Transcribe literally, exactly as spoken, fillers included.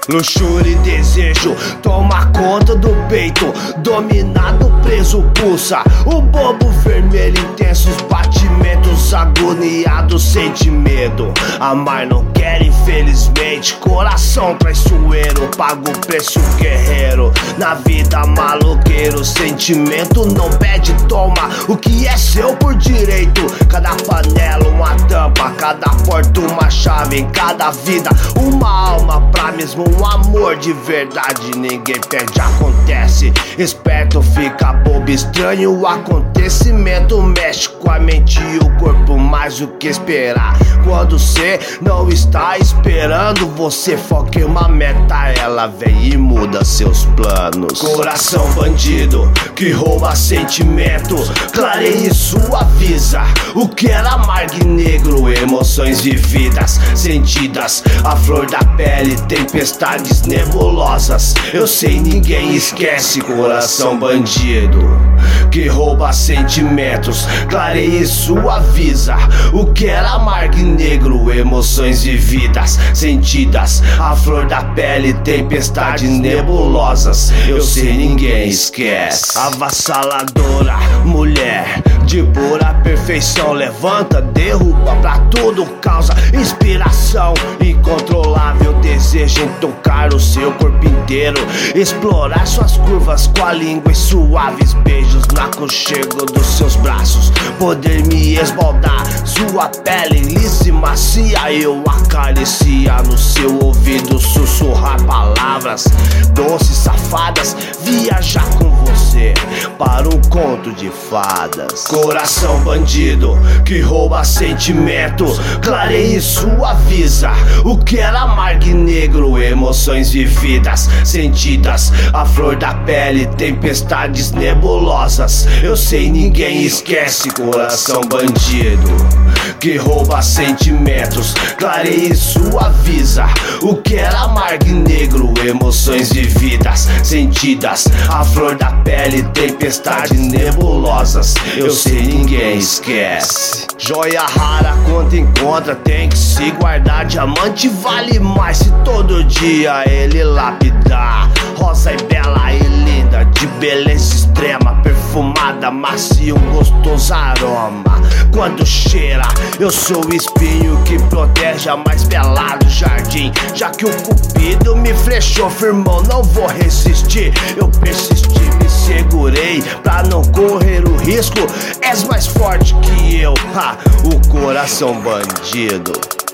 Luxúria e desejo toma conta do peito, dominado, preso, pulsa o bobo vermelho, intensos batimentos, agoniado, sente medo. Amar não quer, infelizmente, coração traiçoeiro, paga o preço guerreiro, na vida maloqueiro. Sentimento não pede, toma o que é seu por direito. Cada panela uma tampa, cada porta uma chave, em cada vida uma alma pra mesmo um amor de verdade. Ninguém pede, acontece. Esperto fica bobo, estranho o acontecimento mexe com a mente e o corpo mais do que esperar. Quando cê não está esperando, você foca em uma meta, ela vem e muda seus planos. Coração bandido que rouba sentimentos, clareie sua visa o que era amargo e negro, emoções vividas, sentidas, a flor da pele, tempestades nebulosas. Eu sei, ninguém esquece. Coração bandido que rouba sentimentos, clareie sua visa o que era amargo e negro, emoções vividas, sentidas, a flor da pele, tempestades nebulosas. Eu sei, ninguém esquece. Avassaladora, mulher de pura perfeição, levanta, derruba, pra tudo causa inspiração incontrolável, desejo em tocar o seu corpo inteiro, explorar suas curvas com a língua e suaves beijos no aconchego dos seus braços, poder me esbaldar sua pele lisa e macia, eu acariciar no seu ouvido, sussurrar palavras doces, safadas, viajar com você para um conto de fadas. Coração bandido que rouba sentimentos, clareie sua visa o que era amargo e negro, emoções vividas, sentidas, a flor da pele, tempestades nebulosas. Eu sei, ninguém esquece. Coração bandido que rouba sentimentos, clareie sua visa o que era amargo e negro, emoções vividas, sentidas, a flor da pele, tempestades nebulosas. Eu sei, ninguém esquece. Joia rara quando encontra tem que se guardar, diamante vale mais se todo dia ele lapidar. Rosa e bela e linda, de beleza extrema, perfumada, macia, um gostoso aroma. Quando cheira, eu sou o espinho que protege a mais bela do jardim. Já que o cupido me flechou, firmou, não vou resistir. Eu persisti, me segurei pra não correr o risco. És mais forte que eu, ha, o coração bandido.